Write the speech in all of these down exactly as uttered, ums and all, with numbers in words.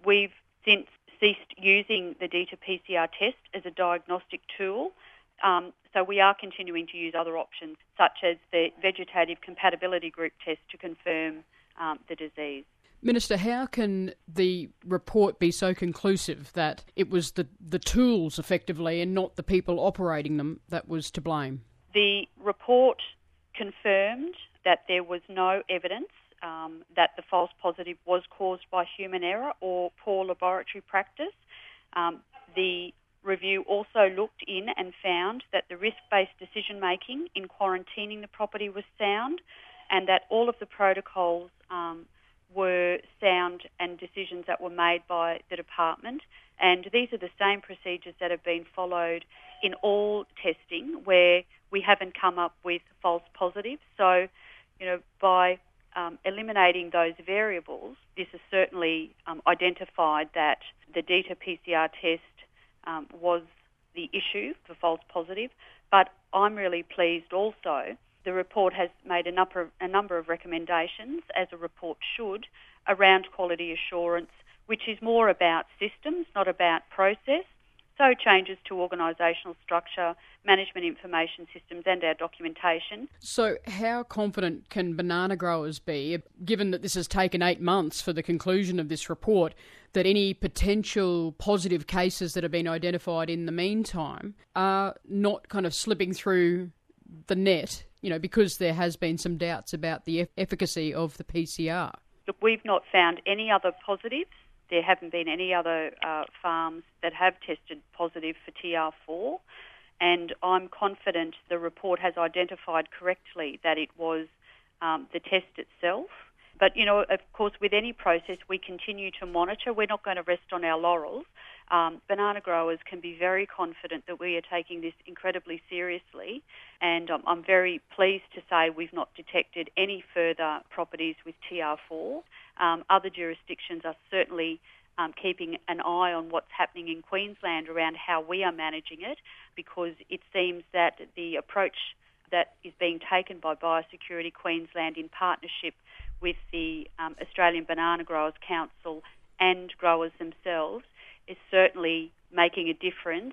We've since ceased using the D I T A P C R test as a diagnostic tool. Um, so we are continuing to use other options, such as the vegetative compatibility group test to confirm um, the disease. Minister, how can the report be so conclusive that it was the, the tools, effectively, and not the people operating them that was to blame? The report confirmed that there was no evidence um, that the false positive was caused by human error or poor laboratory practice. Um, the review also looked in and found that the risk-based decision-making in quarantining the property was sound, and that all of the protocols um, were sound and decisions that were made by the department. And these are the same procedures that have been followed in all testing where we haven't come up with false positives. So, you know, by um, eliminating those variables, this has certainly um, identified that the D I T A P C R test um, was the issue for false positive. But I'm really pleased also. The report has made a number, a number of recommendations, as a report should, around quality assurance, which is more about systems, not about process. So changes to organisational structure, management information systems and our documentation. So how confident can banana growers be, given that this has taken eight months for the conclusion of this report, that any potential positive cases that have been identified in the meantime are not kind of slipping through the net, you know, because there has been some doubts about the efficacy of the P C R? Look, we've not found any other positives. There haven't been any other uh, farms that have tested positive for T R four, and I'm confident the report has identified correctly that it was um, the test itself. But, you know, of course, with any process, we continue to monitor. We're not going to rest on our laurels. Um, banana growers can be very confident that we are taking this incredibly seriously, and um, I'm very pleased to say we've not detected any further properties with T R four. Um, other jurisdictions are certainly um, keeping an eye on what's happening in Queensland around how we are managing it, because it seems that the approach that is being taken by Biosecurity Queensland in partnership with the um, Australian Banana Growers Council and growers themselves is certainly making a difference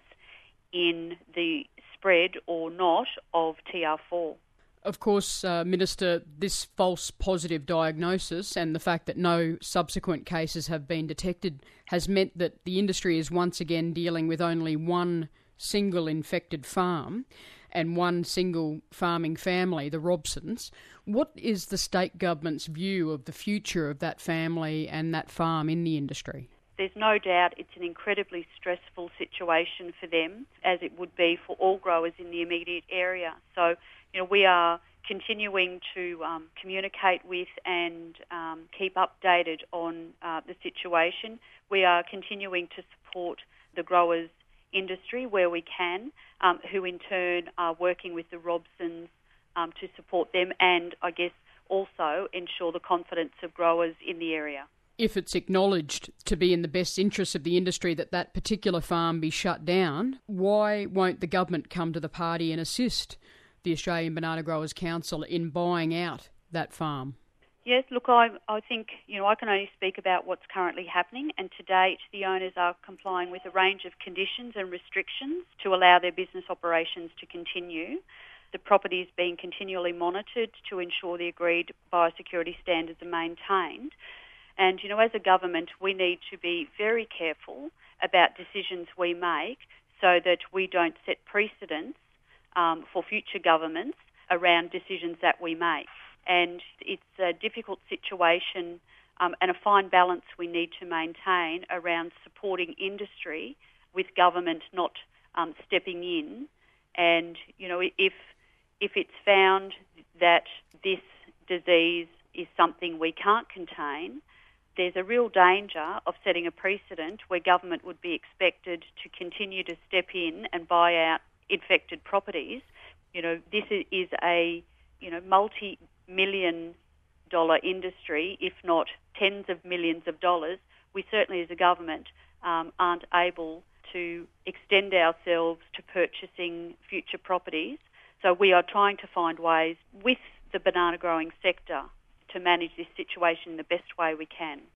in the spread or not of T R four. Of course, uh, Minister, this false positive diagnosis and the fact that no subsequent cases have been detected has meant that the industry is once again dealing with only one single infected farm and one single farming family, the Robsons. What is the state government's view of the future of that family and that farm in the industry? There's no doubt it's an incredibly stressful situation for them, as it would be for all growers in the immediate area. So, you know, we are continuing to um, communicate with and um, keep updated on uh, the situation. We are continuing to support the growers industry where we can, um, who in turn are working with the Robsons um, to support them and, I guess, also ensure the confidence of growers in the area. If it's acknowledged to be in the best interest of the industry that that particular farm be shut down, why won't the government come to the party and assist the Australian Banana Growers Council in buying out that farm? Yes, look, I, I think, you know, I can only speak about what's currently happening, and to date the owners are complying with a range of conditions and restrictions to allow their business operations to continue. The property is being continually monitored to ensure the agreed biosecurity standards are maintained. And, you know, as a government, we need to be very careful about decisions we make so that we don't set precedents um, for future governments around decisions that we make. And it's a difficult situation um, and a fine balance we need to maintain around supporting industry with government not um, stepping in. And, you know, if if it's found that this disease is something we can't contain, there's a real danger of setting a precedent where government would be expected to continue to step in and buy out infected properties. You know, this is a, you know, multi-million dollar industry, if not tens of millions of dollars. We certainly as a government um, aren't able to extend ourselves to purchasing future properties. So we are trying to find ways with the banana growing sector to manage this situation in the best way we can.